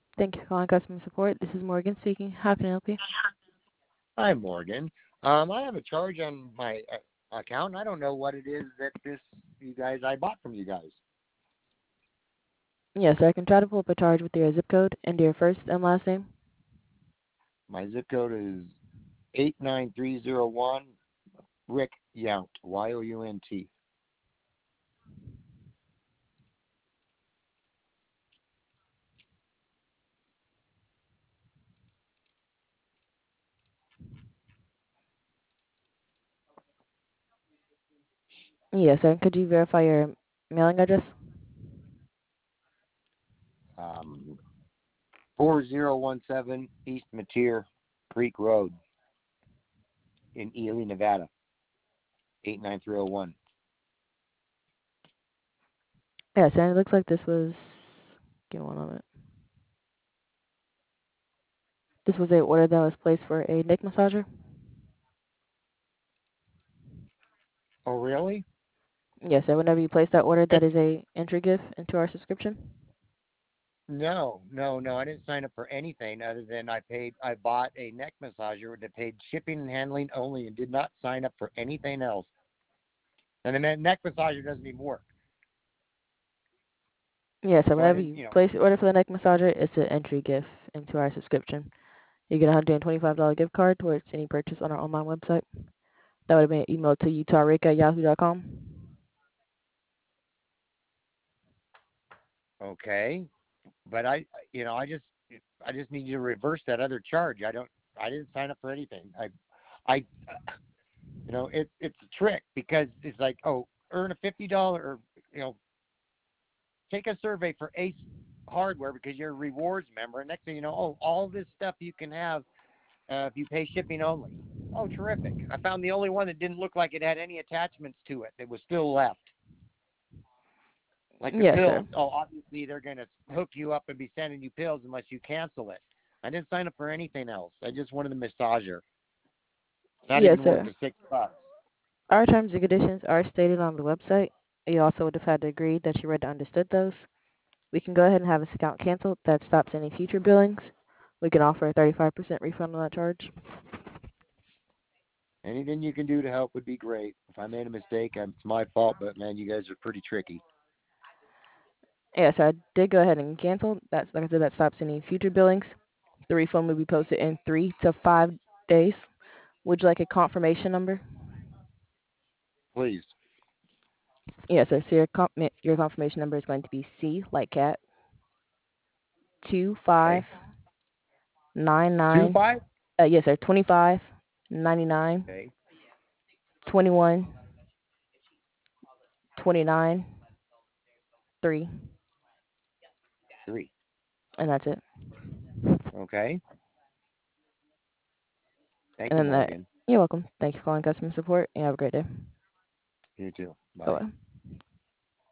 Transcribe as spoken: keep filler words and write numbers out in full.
Thank you for calling customer support. This is Morgan speaking. How can I help you? Hi, Morgan. Um, I have a charge on my uh, account. I don't know what it is that this you guys I bought from you guys. Yes, I can try to pull up a charge with your zip code and your first and last name. My zip code is eight nine three zero one. Rick Yount, Y O U N T. Yes, sir. Could you verify your mailing address? Um, four zero one seven East Mateer Creek Road in Ely, Nevada. eight nine three zero one. Yes, and it looks like this was. Give me one moment. This was a order that was placed for a neck massager. Oh, really? Yes, sir. Whenever you place that order, that It's is a entry gift into our subscription. no, no, no. I didn't sign up for anything other than I paid. I bought a neck massager that paid shipping and handling only, and did not sign up for anything else. And the neck massager doesn't even work. Yes, sir. So I Whenever didn't, you you know. place the order for the neck massager, it's an entry gift into our subscription. You get a one hundred twenty-five dollars gift card towards any purchase on our online website. That would have been emailed to utahrick at yahoo dot com. Okay, but I, you know, I just, I just need you to reverse that other charge. I don't, I didn't sign up for anything. I, I, you know, it's it's a trick because it's like, oh, earn a fifty dollar, or you know, take a survey for Ace Hardware because you're a rewards member, and next thing you know, oh, all this stuff you can have uh, if you pay shipping only. Oh, terrific! I found the only one that didn't look like it had any attachments to it that was still left. Like the Yes, sir. pills. Oh, obviously they're going to hook you up and be sending you pills unless you cancel it. I didn't sign up for anything else. I just wanted the massager. It's not Yes, even worth sir. the six bucks. Our terms and conditions are stated on the website. You also would have had to agree that you read and understood those. We can go ahead and have this account canceled. That stops any future billings. We can offer a thirty-five percent refund on that charge. Anything you can do to help would be great. If I made a mistake, it's my fault, but man, you guys are pretty tricky. Yes, sir. I did go ahead and cancel. That's like I said, that stops any future billings. The refund will be posted in three to five days. Would you like a confirmation number? Please. Yes, sir. So your, com- your confirmation number is going to be C like cat two Okay. five nine Two nine. five? Uh, yes, sir. Twenty five ninety nine Okay. twenty one twenty nine three, Three. and that's it. Okay. Thank And you, then that. Morgan. You're welcome. Thank you for calling customer support, and have a great day. You too. Bye Bye. bye.